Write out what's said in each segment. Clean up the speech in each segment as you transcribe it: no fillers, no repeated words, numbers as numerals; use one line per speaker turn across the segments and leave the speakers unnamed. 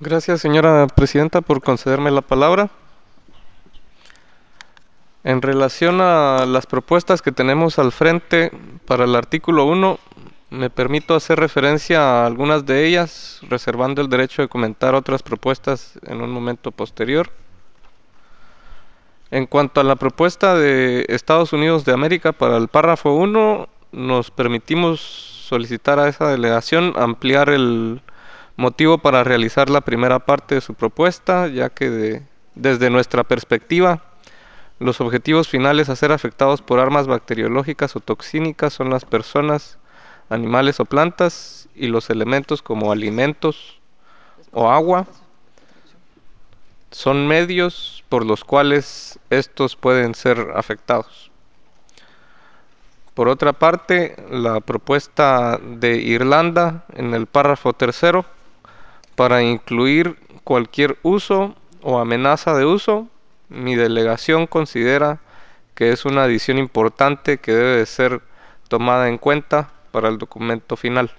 Gracias, señora presidenta, por concederme la palabra. En relación a las propuestas que tenemos al frente para el artículo 1, me permito hacer referencia a algunas de ellas, reservando el derecho de comentar otras propuestas en un momento posterior. En cuanto a la propuesta de Estados Unidos de América para el párrafo 1, nos permitimos solicitar a esa delegación ampliar el motivo para realizar la primera parte de su propuesta, ya que desde nuestra perspectiva, los objetivos finales a ser afectados por armas bacteriológicas o toxínicas son las personas, animales o plantas, y los elementos como alimentos o agua son medios por los cuales estos pueden ser afectados. Por otra parte, la propuesta de Irlanda en el párrafo tercero para incluir cualquier uso o amenaza de uso, mi delegación considera que es una adición importante que debe de ser tomada en cuenta para el documento final.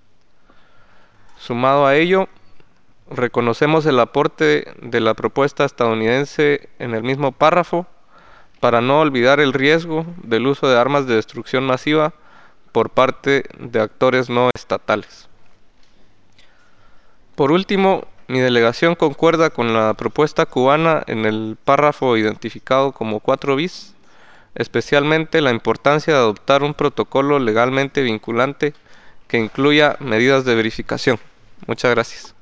Sumado a ello, reconocemos el aporte de la propuesta estadounidense en el mismo párrafo para no olvidar el riesgo del uso de armas de destrucción masiva por parte de actores no estatales. Por último, mi delegación concuerda con la propuesta cubana en el párrafo identificado como 4 bis, especialmente la importancia de adoptar un protocolo legalmente vinculante que incluya medidas de verificación. Muchas gracias.